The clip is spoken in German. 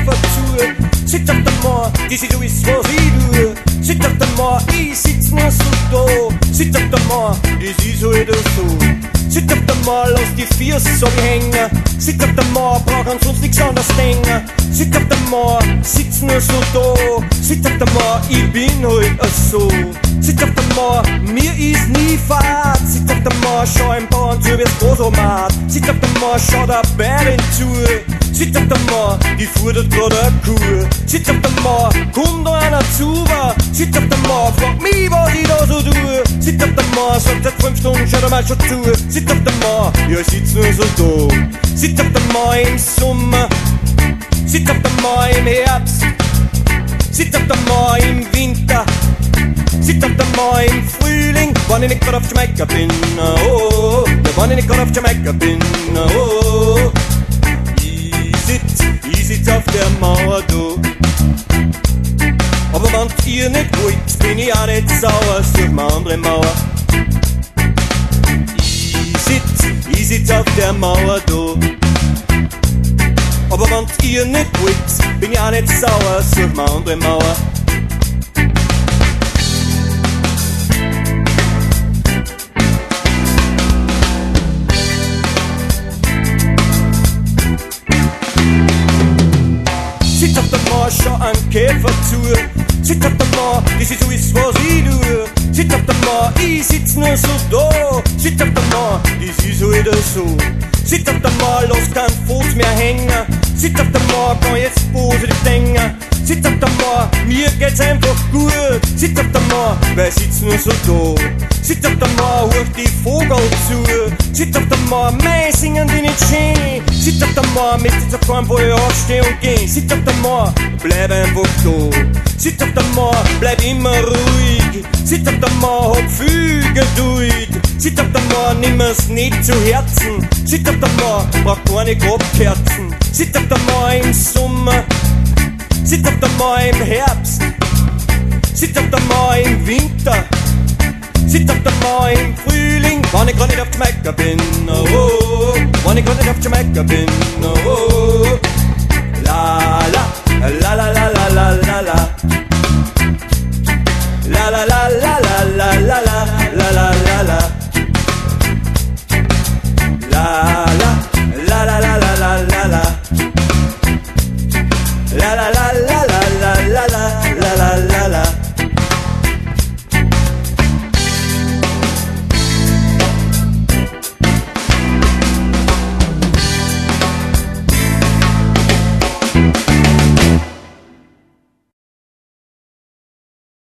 Käfer zu. Sie dachte mal, die sieht aus, was ich tue. Sie dachte mal, ich sitz nur so da. Sie dachte mal, das ist halt so. Sie dachte mal, lass die Füße so hängen. Sie dachte mal, brauch an sonst nichts anderes denken. Sie dachte mal, sitz nur so da. Sie dachte mal, ich bin halt so. Sie dachte mal, mir ist nie Fahrt. Sie dachte mal, schau im Bauern zu, wie's Großomat. Sie dachte mal, schau der Bärin zu. Sie dachte mal, die fuhrt grad a Kuh. Sie dachte mal, komm da einer zu. Sie dachte mal, frag mich, was ich da so tue. Sie dachte mal, sagt seit 5 Stunden, schau da mal schon zu. Sie dachte mal, ja, ich sitz nur so da. Sie dachte mal im Sommer. Sie dachte mal im Herbst. Sie dachte mal im Winter. Sie dachte mal im Frühling, wann ich nicht grad auf Jamaika bin, oh, ja, wann ich nicht grad auf Jamaika bin, oh. Ich sitz auf der Mauer, du. Aber wenn ihr nicht wollt, bin ich auch nicht sauer, such mal andere Mauer. Ich sitz auf der Mauer, du. Aber wenn ihr nicht wollt, bin ich auch nicht sauer, such mal andere Mauer. Sie dachte mal, schau an Käfer zu. Sie dachte mal, das ist alles, was ich tue. Sie dachte mal, ich sitz nur so da. Sie dachte mal, das ist halt so. Sie dachte mal, lass keinen Fuß mehr hängen. Sie dachte mal, kann jetzt positiv denken. Sie dachte mal, mir geht's einfach gut. Sie dachte mal, weil ich sitz nur so da. Sie dachte mal, hör die Vogel zu. Sie dachte mal, mei, singen die nicht schön. Sie dachte mal, mit dieser Form, wo ich aufsteh und geh. Sie dachte mal, bleib einfach da. Sie dachte mal, bleib immer ruhig. Sie dachte mal, hab viel Geduld. Sie dachte mal, nimm es nicht zu Herzen. Sie dachte mal, brauch gar nicht abkerzen. Sie dachte mal im Sommer. Sie dachte mal im Herbst. Sie dachte mal im Winter. Sie dachte mal im Frühling, wann ich grad nicht auf Jamaika bin, oh, wann ich grad nicht auf Jamaika bin, oh, la la, la la la la la la la, la la la la la la la la la la la la, la la la la la la la la, la la la la la la la la.